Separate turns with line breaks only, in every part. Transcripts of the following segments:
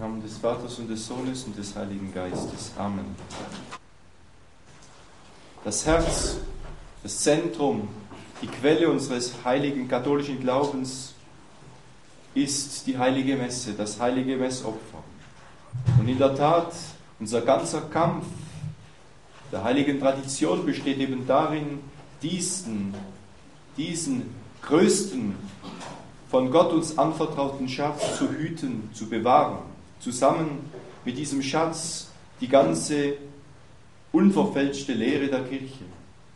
Namen des Vaters und des Sohnes und des Heiligen Geistes. Amen. Das Herz, das Zentrum, die Quelle unseres heiligen katholischen Glaubens ist die heilige Messe, das heilige Messopfer. Und in der Tat, unser ganzer Kampf der heiligen Tradition besteht eben darin, diesen größten, von Gott uns anvertrauten Schatz zu hüten, zu bewahren, zusammen mit diesem Schatz die ganze unverfälschte Lehre der Kirche.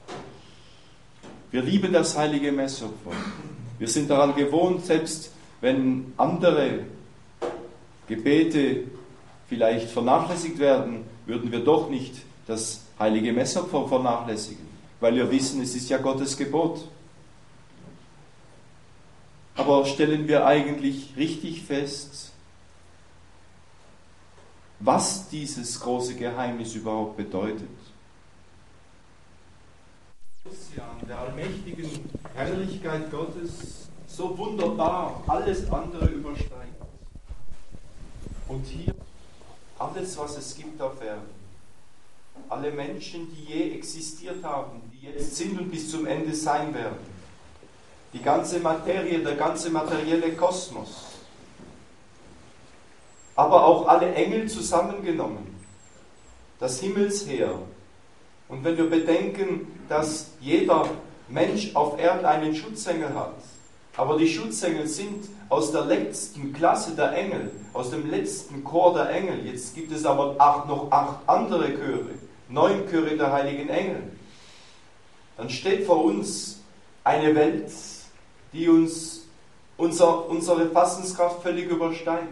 Wir lieben das heilige Messopfer. Wir sind daran gewohnt, selbst wenn andere Gebete vielleicht vernachlässigt werden, würden wir doch nicht das heilige Messopfer vernachlässigen, weil wir wissen, es ist ja Gottes Gebot. Aber stellen wir eigentlich richtig fest, was dieses große Geheimnis überhaupt bedeutet? Der allmächtigen Herrlichkeit Gottes so wunderbar alles andere übersteigt. Und hier alles, was es gibt auf Erden, alle Menschen, die je existiert haben, die jetzt sind und bis zum Ende sein werden, die ganze Materie, der ganze materielle Kosmos, aber auch alle Engel zusammengenommen, das Himmelsheer. Und wenn wir bedenken, dass jeder Mensch auf Erden einen Schutzengel hat, aber die Schutzengel sind aus der letzten Klasse der Engel, aus dem letzten Chor der Engel, jetzt gibt es aber noch 8 andere Chöre, 9 Chöre der heiligen Engel, dann steht vor uns eine Welt, die uns unsere Fassungskraft völlig übersteigt.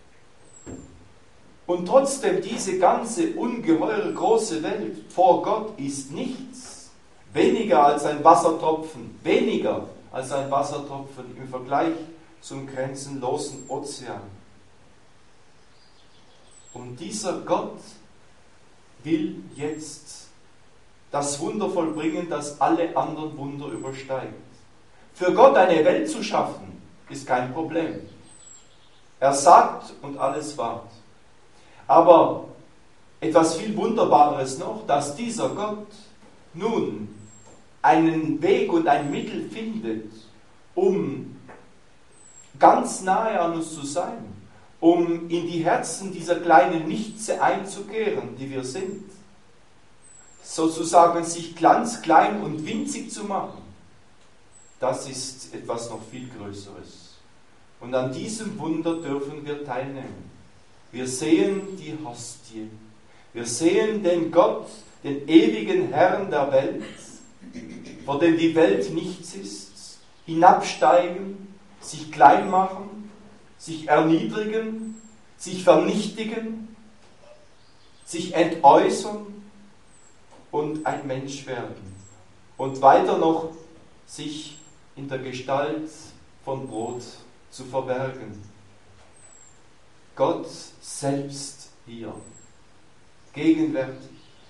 Und trotzdem, diese ganze ungeheure große Welt vor Gott ist nichts. Weniger als ein Wassertropfen, weniger als ein Wassertropfen im Vergleich zum grenzenlosen Ozean. Und dieser Gott will jetzt das Wunder vollbringen, das alle anderen Wunder übersteigt. Für Gott eine Welt zu schaffen, ist kein Problem. Er sagt und alles ward. Aber etwas viel Wunderbareres noch, dass dieser Gott nun einen Weg und ein Mittel findet, um ganz nahe an uns zu sein, um in die Herzen dieser kleinen Nichtse einzukehren, die wir sind, sozusagen sich ganz klein und winzig zu machen. Das ist etwas noch viel Größeres. Und an diesem Wunder dürfen wir teilnehmen. Wir sehen die Hostie. Wir sehen den Gott, den ewigen Herrn der Welt, vor dem die Welt nichts ist, hinabsteigen, sich klein machen, sich erniedrigen, sich vernichtigen, sich entäußern und ein Mensch werden. Und weiter noch sich in der Gestalt von Brot zu verbergen. Gott selbst hier, gegenwärtig.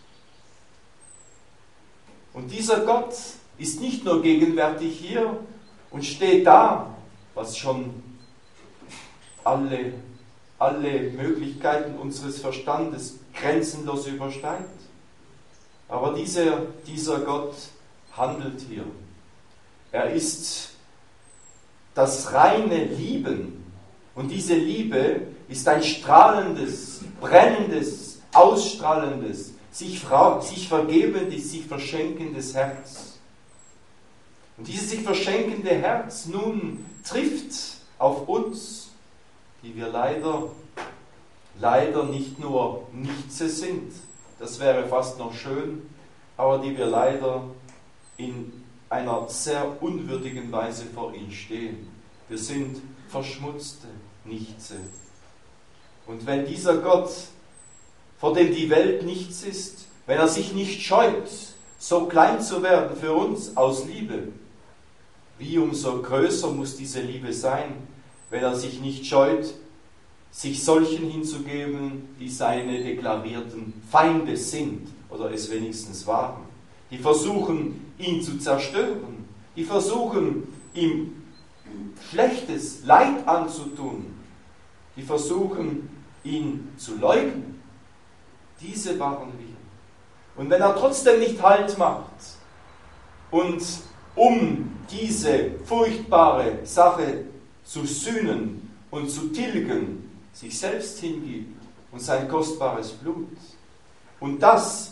Und dieser Gott ist nicht nur gegenwärtig hier und steht da, was schon alle Möglichkeiten unseres Verstandes grenzenlos übersteigt. Aber dieser Gott handelt hier. Er ist das reine Lieben. Und diese Liebe ist ein strahlendes, brennendes, ausstrahlendes, sich vergebendes, sich verschenkendes Herz. Und dieses sich verschenkende Herz nun trifft auf uns, die wir leider nicht nur Nichtse sind, das wäre fast noch schön, aber die wir leider in einer sehr unwürdigen Weise vor ihm stehen. Wir sind verschmutzte Nichtse. Und wenn dieser Gott, vor dem die Welt nichts ist, wenn er sich nicht scheut, so klein zu werden für uns aus Liebe, wie umso größer muss diese Liebe sein, wenn er sich nicht scheut, sich solchen hinzugeben, die seine deklarierten Feinde sind oder es wenigstens waren, die versuchen, ihn zu zerstören, die versuchen, ihm Schlechtes, Leid anzutun, die versuchen, ihn zu leugnen, diese waren wir. Und wenn er trotzdem nicht Halt macht und um diese furchtbare Sache zu sühnen und zu tilgen, sich selbst hingibt und sein kostbares Blut und das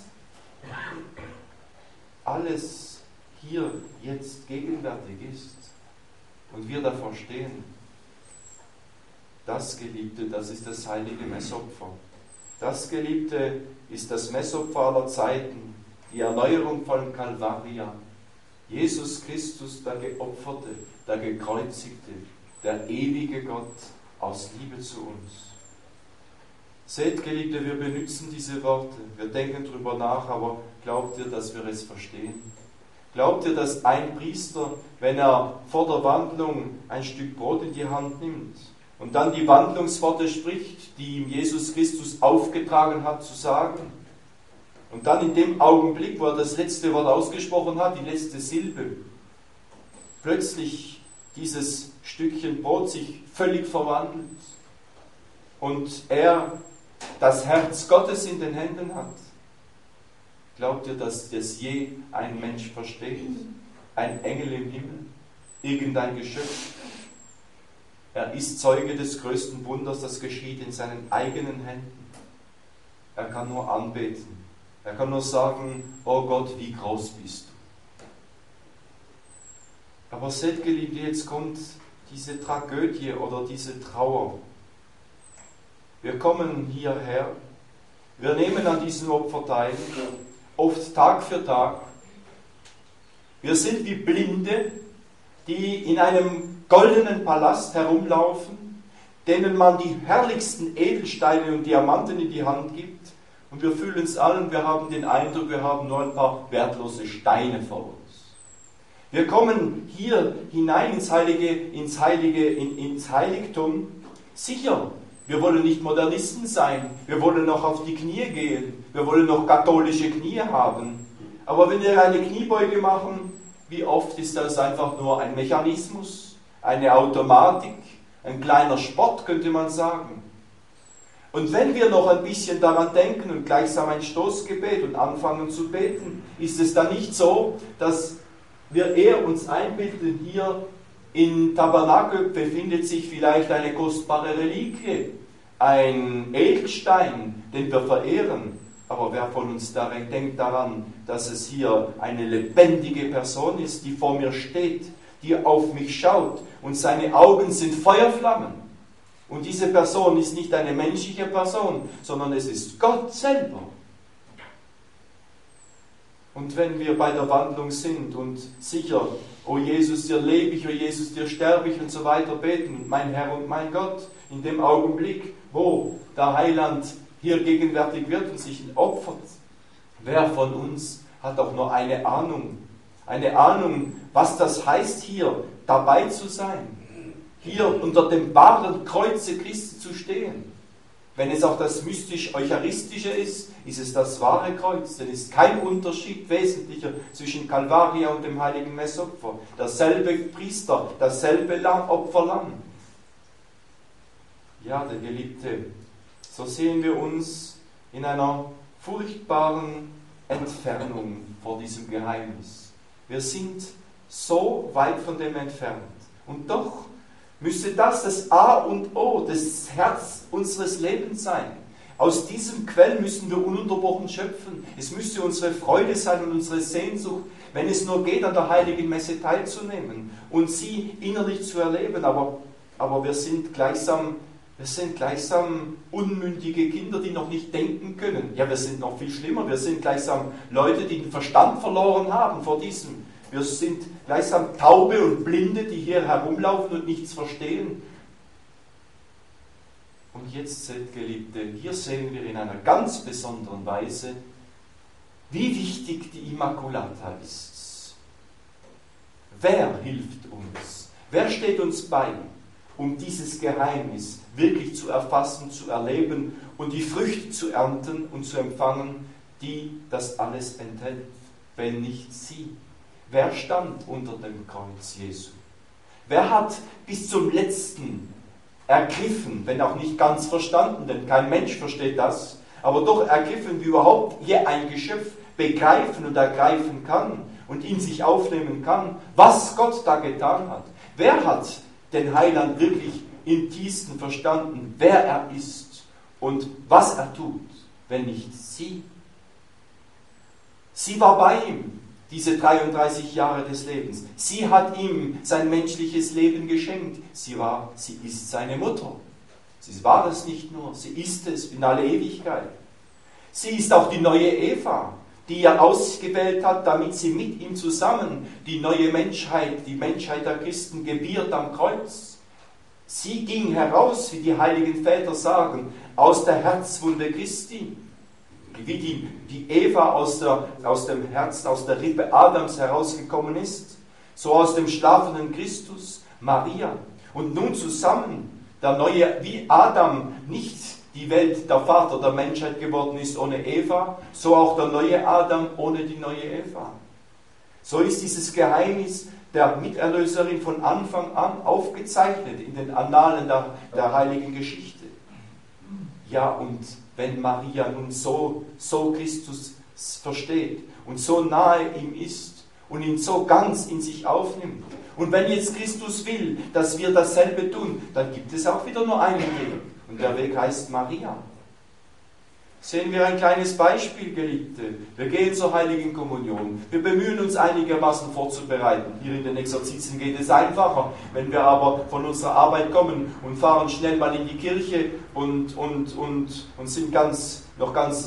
alles hier jetzt gegenwärtig ist und wir davor stehen, das, Geliebte, das ist das heilige Messopfer. Das, Geliebte, ist das Messopfer aller Zeiten, die Erneuerung von Kalvaria. Jesus Christus, der Geopferte, der Gekreuzigte, der ewige Gott aus Liebe zu uns. Seht, Geliebte, wir benutzen diese Worte, wir denken drüber nach, aber glaubt ihr, dass wir es verstehen? Glaubt ihr, dass ein Priester, wenn er vor der Wandlung ein Stück Brot in die Hand nimmt und dann die Wandlungsworte spricht, die ihm Jesus Christus aufgetragen hat zu sagen, und dann in dem Augenblick, wo er das letzte Wort ausgesprochen hat, die letzte Silbe, plötzlich dieses Stückchen Brot sich völlig verwandelt und er das Herz Gottes in den Händen hat? Glaubt ihr, dass das je ein Mensch versteht? Ein Engel im Himmel? Irgendein Geschöpf? Er ist Zeuge des größten Wunders, das geschieht in seinen eigenen Händen. Er kann nur anbeten. Er kann nur sagen, oh Gott, wie groß bist du. Aber seht, Geliebte, jetzt kommt diese Tragödie oder diese Trauer. Wir kommen hierher, wir nehmen an diesem Opfer teil, oft Tag für Tag. Wir sind wie Blinde, die in einem goldenen Palast herumlaufen, denen man die herrlichsten Edelsteine und Diamanten in die Hand gibt. Und wir fühlen es an und wir haben den Eindruck, wir haben nur ein paar wertlose Steine vor uns. Wir kommen hier hinein ins Heiligtum. Sicher, wir wollen nicht Modernisten sein, wir wollen noch auf die Knie gehen, wir wollen noch katholische Knie haben. Aber wenn wir eine Kniebeuge machen, wie oft ist das einfach nur ein Mechanismus, eine Automatik, ein kleiner Sport, könnte man sagen. Und wenn wir noch ein bisschen daran denken und gleichsam ein Stoßgebet und anfangen zu beten, ist es dann nicht so, dass wir eher uns einbilden, hier in Tabernakel befindet sich vielleicht eine kostbare Reliquie, ein Edelstein, den wir verehren. Aber wer von uns denkt daran, dass es hier eine lebendige Person ist, die vor mir steht, die auf mich schaut und seine Augen sind Feuerflammen. Und diese Person ist nicht eine menschliche Person, sondern es ist Gott selber. Und wenn wir bei der Wandlung sind und sicher, o Jesus, dir lebe ich, o Jesus, dir sterbe ich und so weiter beten, mein Herr und mein Gott, in dem Augenblick, wo der Heiland hier gegenwärtig wird und sich opfert, wer von uns hat auch nur eine Ahnung, was das heißt, hier dabei zu sein, hier unter dem wahren Kreuze Christi zu stehen. Wenn es auch das mystisch-eucharistische ist, ist es das wahre Kreuz, denn es ist kein Unterschied wesentlicher zwischen Kalvaria und dem heiligen Messopfer. Dasselbe Priester, dasselbe Opferlamm. Ja, der Geliebte, so sehen wir uns in einer furchtbaren Entfernung vor diesem Geheimnis. Wir sind so weit von dem entfernt. Und doch müsste das A und O, das Herz unseres Lebens sein. Aus diesem Quell müssen wir ununterbrochen schöpfen. Es müsste unsere Freude sein und unsere Sehnsucht, wenn es nur geht, an der heiligen Messe teilzunehmen und sie innerlich zu erleben. Aber wir sind gleichsam unmündige Kinder, die noch nicht denken können. Ja, wir sind noch viel schlimmer. Wir sind gleichsam Leute, die den Verstand verloren haben vor diesem. Wir sind gleichsam Taube und Blinde, die hier herumlaufen und nichts verstehen. Und jetzt, seht, Geliebte, hier sehen wir in einer ganz besonderen Weise, wie wichtig die Immaculata ist. Wer hilft uns? Wer steht uns bei, um dieses Geheimnis wirklich zu erfassen, zu erleben und die Früchte zu ernten und zu empfangen, die das alles enthält, wenn nicht sie? Wer stand unter dem Kreuz Jesu? Wer hat bis zum letzten ergriffen, wenn auch nicht ganz verstanden, denn kein Mensch versteht das, aber doch ergriffen, wie überhaupt je ein Geschöpf begreifen und ergreifen kann und in sich aufnehmen kann, was Gott da getan hat. Wer hat den Heiland wirklich im tiefsten verstanden, wer er ist und was er tut, wenn nicht sie? Sie war bei ihm, diese 33 Jahre des Lebens. Sie hat ihm sein menschliches Leben geschenkt. Sie ist seine Mutter. Sie war es nicht nur, sie ist es in alle Ewigkeit. Sie ist auch die neue Eva, die er ausgewählt hat, damit sie mit ihm zusammen die neue Menschheit, die Menschheit der Christen gebiert am Kreuz. Sie ging heraus, wie die heiligen Väter sagen, aus der Herzwunde Christi. Wie die Eva aus dem Herzen, aus der Rippe Adams herausgekommen ist, so aus dem schlafenden Christus Maria. Und nun zusammen, der neue, wie Adam nicht die Welt, der Vater der Menschheit geworden ist ohne Eva, so auch der neue Adam ohne die neue Eva. So ist dieses Geheimnis der Miterlöserin von Anfang an aufgezeichnet in den Annalen der heiligen Geschichte. Ja, und wenn Maria nun so Christus versteht und so nahe ihm ist und ihn so ganz in sich aufnimmt, und wenn jetzt Christus will, dass wir dasselbe tun, dann gibt es auch wieder nur einen Weg. Und der Weg heißt Maria. Sehen wir ein kleines Beispiel, Geliebte. Wir gehen zur Heiligen Kommunion. Wir bemühen uns einigermaßen vorzubereiten. Hier in den Exerzitien geht es einfacher. Wenn wir aber von unserer Arbeit kommen und fahren schnell mal in die Kirche und sind noch ganz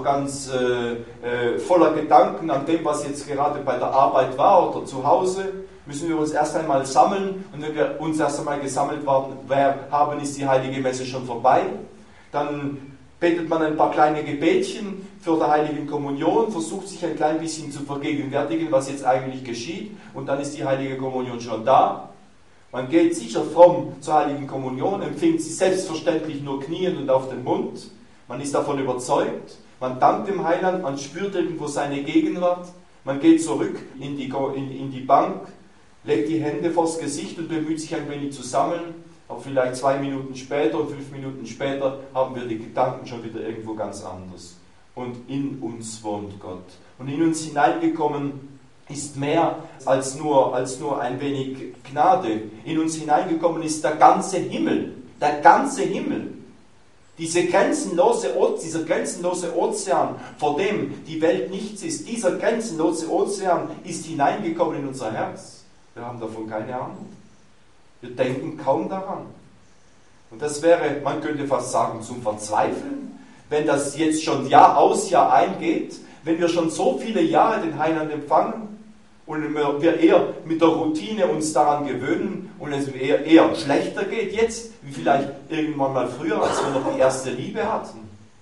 voller Gedanken an dem, was jetzt gerade bei der Arbeit war oder zu Hause, müssen wir uns erst einmal sammeln. Und wenn wir uns erst einmal gesammelt haben, ist die Heilige Messe schon vorbei. Dann betet man ein paar kleine Gebetchen für die Heiligen Kommunion, versucht sich ein klein bisschen zu vergegenwärtigen, was jetzt eigentlich geschieht, und dann ist die Heilige Kommunion schon da. Man geht sicher fromm zur Heiligen Kommunion, empfängt sie selbstverständlich nur kniend und auf den Mund. Man ist davon überzeugt, man dankt dem Heiland, man spürt irgendwo seine Gegenwart, man geht zurück in die Bank, legt die Hände vors Gesicht und bemüht sich ein wenig zu sammeln. Aber vielleicht 2 Minuten später und 5 Minuten später haben wir die Gedanken schon wieder irgendwo ganz anders. Und in uns wohnt Gott. Und in uns hineingekommen ist mehr als nur ein wenig Gnade. In uns hineingekommen ist der ganze Himmel. Der ganze Himmel. Dieser grenzenlose Ozean, vor dem die Welt nichts ist, dieser grenzenlose Ozean ist hineingekommen in unser Herz. Wir haben davon keine Ahnung. Wir denken kaum daran. Und das wäre, man könnte fast sagen, zum Verzweifeln, wenn das jetzt schon Jahr aus, Jahr eingeht, wenn wir schon so viele Jahre den Heiland empfangen und wir eher mit der Routine uns daran gewöhnen und es eher schlechter geht jetzt, wie vielleicht irgendwann mal früher, als wir noch die erste Liebe hatten.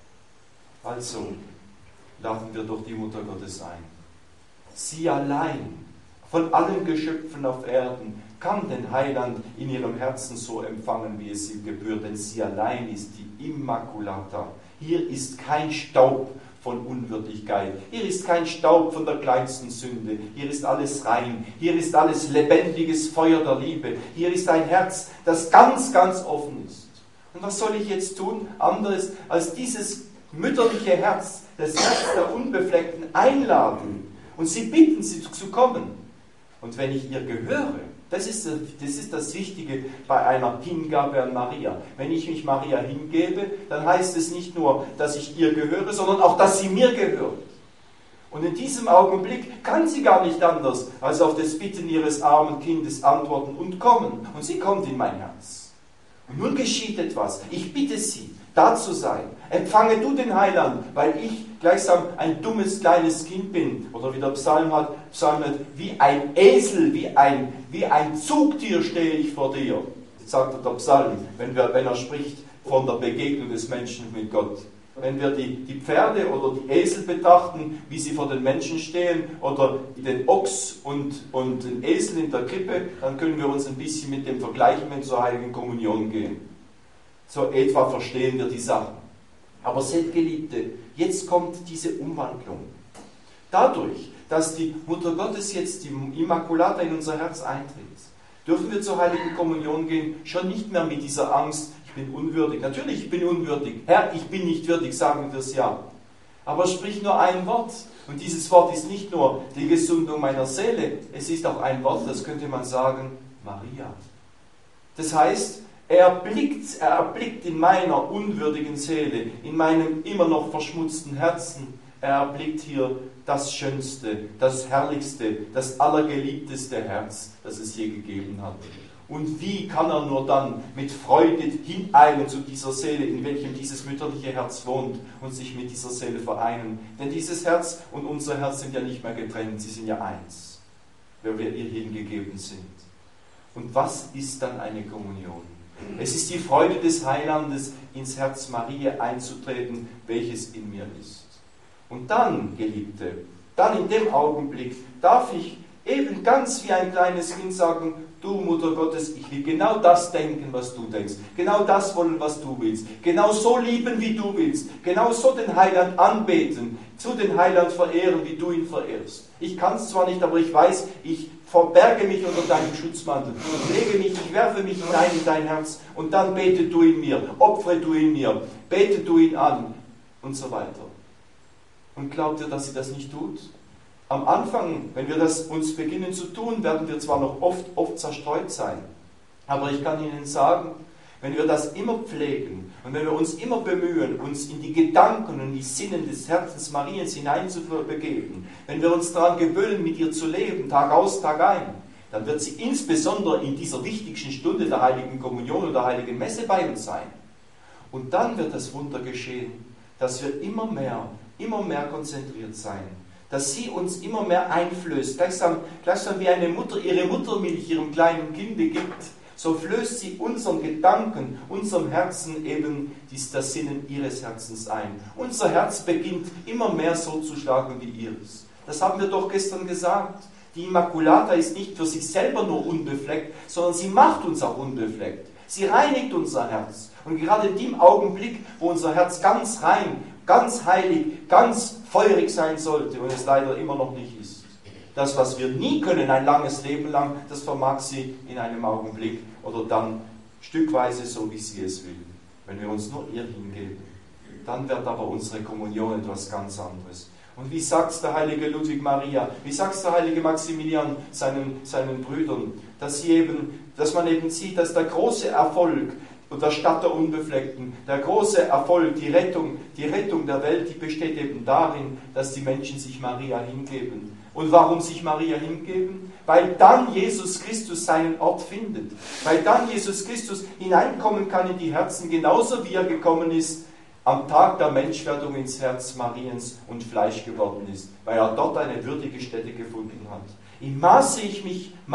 Also, laden wir doch die Mutter Gottes ein. Sie allein, von allen Geschöpfen auf Erden, kann den Heiland in ihrem Herzen so empfangen, wie es ihm gebührt, denn sie allein ist die Immaculata. Hier ist kein Staub von Unwürdigkeit, hier ist kein Staub von der kleinsten Sünde, hier ist alles rein, hier ist alles lebendiges Feuer der Liebe, hier ist ein Herz, das ganz, ganz offen ist. Und was soll ich jetzt tun, anderes als dieses mütterliche Herz, das Herz der Unbefleckten einladen und sie bitten, sie zu kommen. Und wenn ich ihr gehöre, das ist das Wichtige bei einer Hingabe an Maria. Wenn ich mich Maria hingebe, dann heißt es nicht nur, dass ich ihr gehöre, sondern auch, dass sie mir gehört. Und in diesem Augenblick kann sie gar nicht anders, als auf das Bitten ihres armen Kindes antworten und kommen. Und sie kommt in mein Herz. Und nun geschieht etwas. Ich bitte sie, da zu sein. Empfange du den Heiland, weil ich gleichsam ein dummes kleines Kind bin. Oder wie der Psalm hat, wie ein Esel, wie ein Zugtier stehe ich vor dir. Sagt der Psalm, wenn er spricht von der Begegnung des Menschen mit Gott. Wenn wir die Pferde oder die Esel betrachten, wie sie vor den Menschen stehen, oder den Ochs und den Esel in der Krippe, dann können wir uns ein bisschen mit dem vergleichen, wenn wir zur Heiligen Kommunion gehen. So etwa verstehen wir die Sachen. Aber seht, Geliebte, jetzt kommt diese Umwandlung. Dadurch, dass die Mutter Gottes jetzt, die Immaculata, in unser Herz eintritt, dürfen wir zur Heiligen Kommunion gehen, schon nicht mehr mit dieser Angst, ich bin unwürdig. Natürlich, ich bin unwürdig. Herr, ich bin nicht würdig, sagen wir es ja. Aber sprich nur ein Wort. Und dieses Wort ist nicht nur die Gesundung meiner Seele, es ist auch ein Wort, das könnte man sagen, Maria. Das heißt, er erblickt in meiner unwürdigen Seele, in meinem immer noch verschmutzten Herzen, er erblickt hier das Schönste, das Herrlichste, das Allergeliebteste Herz, das es je gegeben hat. Und wie kann er nur dann mit Freude hineilen zu dieser Seele, in welchem dieses mütterliche Herz wohnt und sich mit dieser Seele vereinen? Denn dieses Herz und unser Herz sind ja nicht mehr getrennt, sie sind ja eins, weil wir ihr hingegeben sind. Und was ist dann eine Kommunion? Es ist die Freude des Heilandes, ins Herz Mariä einzutreten, welches in mir ist. Und dann, Geliebte, dann in dem Augenblick darf ich eben ganz wie ein kleines Kind sagen, du Mutter Gottes, ich will genau das denken, was du denkst, genau das wollen, was du willst, genau so lieben, wie du willst, genau so den Heiland anbeten, zu den Heiland verehren, wie du ihn verehrst. Ich kann es zwar nicht, aber ich weiß, ich verberge mich unter deinem Schutzmantel, ich werfe mich hinein in dein Herz und dann bete du in mir, opfere du in mir, bete du ihn an und so weiter. Und glaubt ihr, dass sie das nicht tut? Am Anfang, wenn wir das uns beginnen zu tun, werden wir zwar noch oft zerstreut sein, aber ich kann Ihnen sagen, wenn wir das immer pflegen und wenn wir uns immer bemühen, uns in die Gedanken und die Sinnen des Herzens Mariens hineinzubegeben, wenn wir uns daran gewöhnen, mit ihr zu leben, Tag aus, Tag ein, dann wird sie insbesondere in dieser wichtigsten Stunde der Heiligen Kommunion oder der Heiligen Messe bei uns sein. Und dann wird das Wunder geschehen, dass wir immer mehr konzentriert sein, dass sie uns immer mehr einflößt, gleichsam wie eine Mutter ihre Muttermilch ihrem kleinen Kinde gibt, so flößt sie unseren Gedanken, unserem Herzen eben das Sinnen ihres Herzens ein. Unser Herz beginnt immer mehr so zu schlagen wie ihres. Das haben wir doch gestern gesagt. Die Immaculata ist nicht für sich selber nur unbefleckt, sondern sie macht uns auch unbefleckt. Sie reinigt unser Herz. Und gerade in dem Augenblick, wo unser Herz ganz rein, ganz heilig, ganz feurig sein sollte und es leider immer noch nicht ist. Das, was wir nie können, ein langes Leben lang, das vermag sie in einem Augenblick oder dann stückweise, so wie sie es will, wenn wir uns nur ihr hingeben. Dann wird aber unsere Kommunion etwas ganz anderes. Und wie sagt der heilige Ludwig Maria, wie sagt der heilige Maximilian seinen Brüdern, dass man eben sieht, dass der große Erfolg und der Stadt der Unbefleckten, der große Erfolg, die Rettung der Welt, die besteht eben darin, dass die Menschen sich Maria hingeben. Und warum sich Maria hingeben? Weil dann Jesus Christus seinen Ort findet. Weil dann Jesus Christus hineinkommen kann in die Herzen, genauso wie er gekommen ist, am Tag der Menschwerdung ins Herz Mariens und Fleisch geworden ist. Weil er dort eine würdige Stätte gefunden hat. Im Maße ich mich an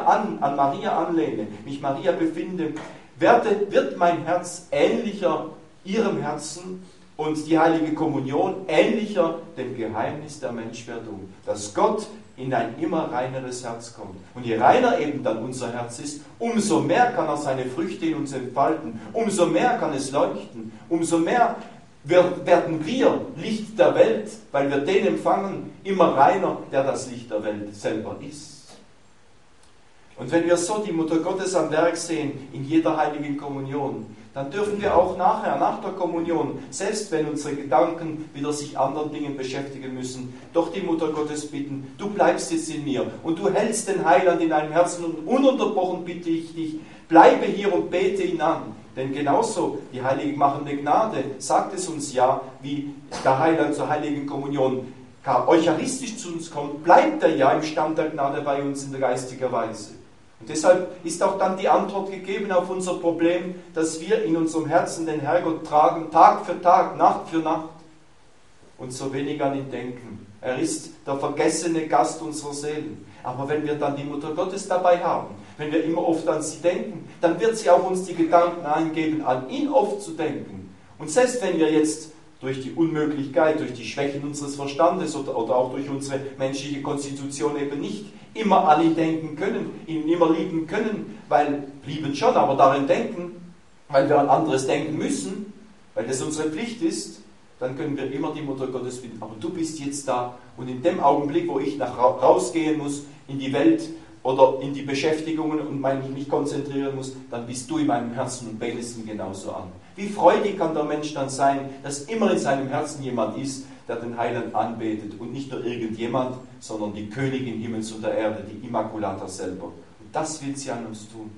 Maria anlehne, mich Maria befinde, wird mein Herz ähnlicher ihrem Herzen und die Heilige Kommunion ähnlicher dem Geheimnis der Menschwerdung, dass Gott in ein immer reineres Herz kommt. Und je reiner eben dann unser Herz ist, umso mehr kann er seine Früchte in uns entfalten, umso mehr kann es leuchten, umso mehr werden wir Licht der Welt, weil wir den empfangen, immer reiner, der das Licht der Welt selber ist. Und wenn wir so die Mutter Gottes am Werk sehen, in jeder Heiligen Kommunion, dann dürfen wir auch nachher, nach der Kommunion, selbst wenn unsere Gedanken wieder sich anderen Dingen beschäftigen müssen, doch die Mutter Gottes bitten, du bleibst jetzt in mir und du hältst den Heiland in deinem Herzen und ununterbrochen bitte ich dich, bleibe hier und bete ihn an. Denn genauso die heilige machende Gnade sagt es uns ja, wie der Heiland zur Heiligen Kommunion eucharistisch zu uns kommt, bleibt er ja im Stand der Gnade bei uns in der geistiger Weise. Und deshalb ist auch dann die Antwort gegeben auf unser Problem, dass wir in unserem Herzen den Herrgott tragen, Tag für Tag, Nacht für Nacht und so wenig an ihn denken. Er ist der vergessene Gast unserer Seelen. Aber wenn wir dann die Mutter Gottes dabei haben, wenn wir immer oft an sie denken, dann wird sie auch uns die Gedanken eingeben, an ihn oft zu denken. Und selbst wenn wir jetzt durch die Unmöglichkeit, durch die Schwächen unseres Verstandes oder auch durch unsere menschliche Konstitution eben nicht immer an ihn denken können, ihn immer lieben können, weil lieben schon, aber darin denken, weil wir an anderes denken müssen, weil das unsere Pflicht ist, dann können wir immer die Mutter Gottes bitten. Aber du bist jetzt da und in dem Augenblick, wo ich rausgehen muss in die Welt oder in die Beschäftigungen und mich nicht konzentrieren muss, dann bist du in meinem Herzen und betest ihn genauso an. Wie freudig kann der Mensch dann sein, dass immer in seinem Herzen jemand ist, der den Heiland anbetet und nicht nur irgendjemand, sondern die Königin Himmels und der Erde, die Immaculata selber. Und das will sie an uns tun.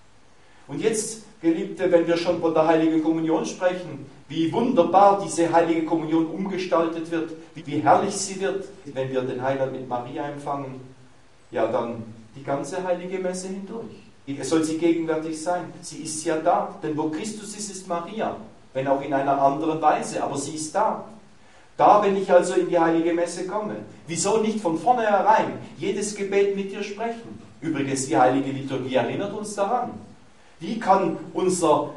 Und jetzt, Geliebte, wenn wir schon von der Heiligen Kommunion sprechen, wie wunderbar diese Heilige Kommunion umgestaltet wird, wie herrlich sie wird, wenn wir den Heiland mit Maria empfangen, ja dann die ganze Heilige Messe hindurch. Soll sie gegenwärtig sein? Sie ist ja da, denn wo Christus ist, ist Maria, wenn auch in einer anderen Weise, aber sie ist da. Da, wenn ich also in die Heilige Messe komme, wieso nicht von vornherein jedes Gebet mit dir sprechen? Übrigens, die Heilige Liturgie erinnert uns daran. Wie kann unser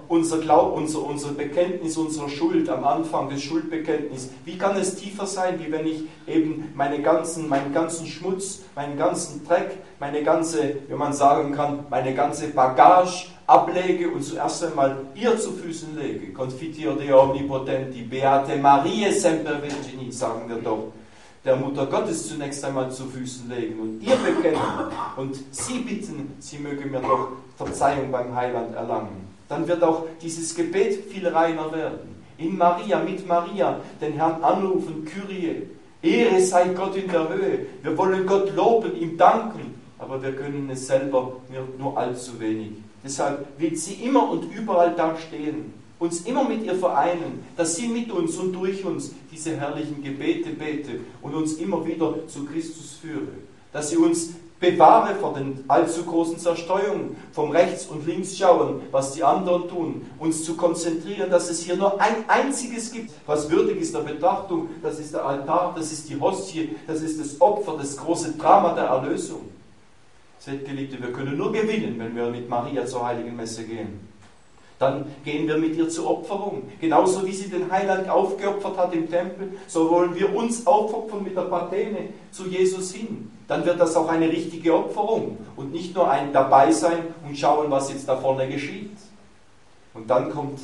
Bekenntnis unserer Schuld am Anfang des Schuldbekenntnisses, wie kann es tiefer sein, wie wenn ich eben meinen ganzen Schmutz, meinen ganzen Dreck, meine ganze, wie man sagen kann, meine ganze Bagage ablege und zuerst einmal ihr zu Füßen lege. Confiteor Dei Omnipotenti, Beate Mariae Semper Virgini, sagen wir doch. Der Mutter Gottes zunächst einmal zu Füßen legen und ihr bekennen und sie bitten, sie möge mir doch Verzeihung beim Heiland erlangen. Dann wird auch dieses Gebet viel reiner werden. In Maria, mit Maria, den Herrn anrufen, Kyrie. Ehre sei Gott in der Höhe. Wir wollen Gott loben, ihm danken, aber wir können es selber nur allzu wenig. Deshalb will sie immer und überall da stehen, uns immer mit ihr vereinen, dass sie mit uns und durch uns diese herrlichen Gebete bete und uns immer wieder zu Christus führe. Dass sie uns bewahre vor den allzu großen Zerstreuungen, vom Rechts und Links schauen, was die anderen tun, uns zu konzentrieren, dass es hier nur ein einziges gibt, was würdig ist der Betrachtung, das ist der Altar, das ist die Hostie, das ist das Opfer, das große Drama der Erlösung. Seht, Geliebte, wir können nur gewinnen, wenn wir mit Maria zur Heiligen Messe gehen. Dann gehen wir mit ihr zur Opferung. Genauso wie sie den Heiland aufgeopfert hat im Tempel, so wollen wir uns aufopfern mit der Patene zu Jesus hin. Dann wird das auch eine richtige Opferung und nicht nur ein Dabeisein und schauen, was jetzt da vorne geschieht. Und dann kommt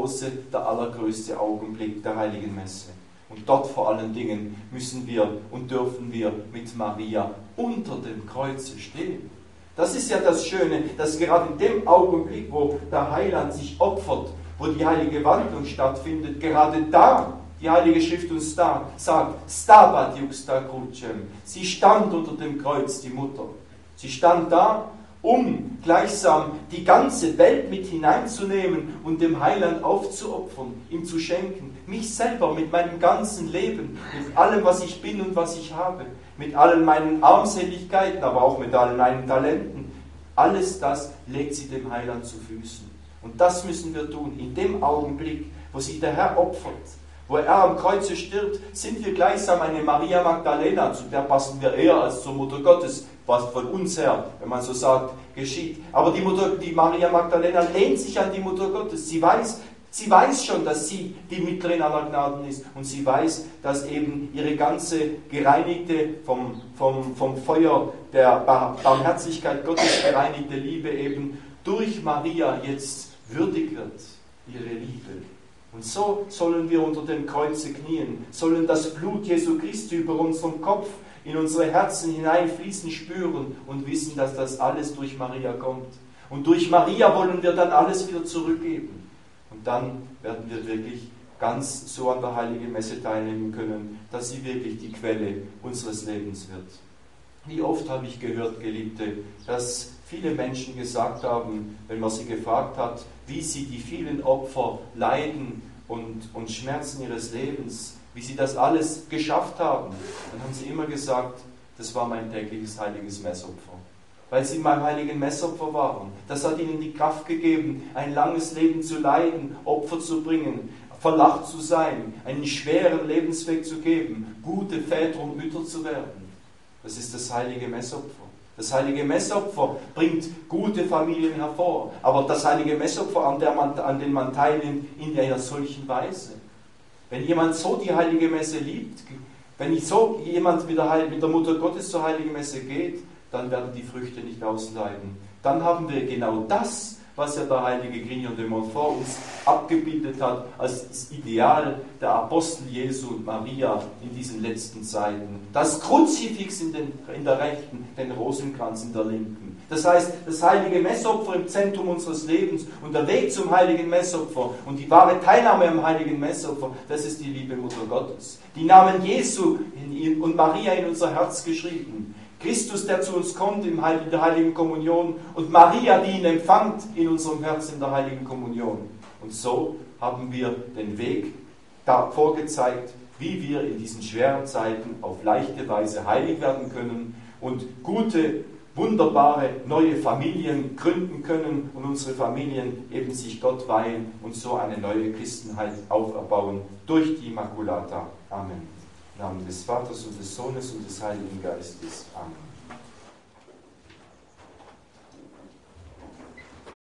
der allergrößte Augenblick der Heiligen Messe. Und dort vor allen Dingen müssen wir und dürfen wir mit Maria unter dem Kreuze stehen. Das ist ja das Schöne, dass gerade in dem Augenblick, wo der Heiland sich opfert, wo die heilige Wandlung stattfindet, gerade da die Heilige Schrift uns sagt, Stabat juxta crucem. Sie stand unter dem Kreuz, die Mutter. Sie stand da, um gleichsam die ganze Welt mit hineinzunehmen und dem Heiland aufzuopfern, ihm zu schenken. Mich selber mit meinem ganzen Leben, mit allem, was ich bin und was ich habe, mit allen meinen Armseligkeiten, aber auch mit allen meinen Talenten. Alles das legt sie dem Heiland zu Füßen. Und das müssen wir tun. In dem Augenblick, wo sich der Herr opfert, wo er am Kreuze stirbt, sind wir gleichsam eine Maria Magdalena, zu der passen wir eher als zur Mutter Gottes, was von uns her, wenn man so sagt, geschieht. Aber die Maria Magdalena lehnt sich an die Mutter Gottes. Sie weiß schon, dass sie die Mittlerin aller Gnaden ist und sie weiß, dass eben ihre ganze gereinigte, vom Feuer der Barmherzigkeit Gottes gereinigte Liebe eben durch Maria jetzt würdig wird, ihre Liebe. Und so sollen wir unter dem Kreuze knien, sollen das Blut Jesu Christi über unseren Kopf in unsere Herzen hineinfließen, spüren und wissen, dass das alles durch Maria kommt. Und durch Maria wollen wir dann alles wieder zurückgeben. Und dann werden wir wirklich ganz so an der Heiligen Messe teilnehmen können, dass sie wirklich die Quelle unseres Lebens wird. Wie oft habe ich gehört, Geliebte, dass viele Menschen gesagt haben, wenn man sie gefragt hat, wie sie die vielen Opfer, Leiden und Schmerzen ihres Lebens, wie sie das alles geschafft haben, dann haben sie immer gesagt, das war mein tägliches heiliges Messopfer. Weil sie beim heiligen Messopfer waren. Das hat ihnen die Kraft gegeben, ein langes Leben zu leiden, Opfer zu bringen, verlacht zu sein, einen schweren Lebensweg zu geben, gute Väter und Mütter zu werden. Das ist das heilige Messopfer. Das heilige Messopfer bringt gute Familien hervor, aber das heilige Messopfer, an dem man teilnimmt, in einer solchen Weise. Wenn jemand so die heilige Messe liebt, wenn so jemand mit der Mutter Gottes zur heiligen Messe geht, dann werden die Früchte nicht ausbleiben. Dann haben wir genau das, was ja der heilige Grignon de Montfort uns abgebildet hat, als das Ideal der Apostel Jesu und Maria in diesen letzten Zeiten. Das Kruzifix in der rechten, den Rosenkranz in der linken. Das heißt, das heilige Messopfer im Zentrum unseres Lebens und der Weg zum heiligen Messopfer und die wahre Teilnahme am heiligen Messopfer, das ist die liebe Mutter Gottes. Die Namen Jesu und Maria in unser Herz geschrieben. Christus, der zu uns kommt in der heiligen Kommunion und Maria, die ihn empfängt in unserem Herz in der heiligen Kommunion. Und so haben wir den Weg da vorgezeigt, wie wir in diesen schweren Zeiten auf leichte Weise heilig werden können und gute, wunderbare neue Familien gründen können und unsere Familien eben sich Gott weihen und so eine neue Christenheit auferbauen durch die Immaculata. Amen. Im Namen des Vaters und des Sohnes und des Heiligen Geistes. Amen.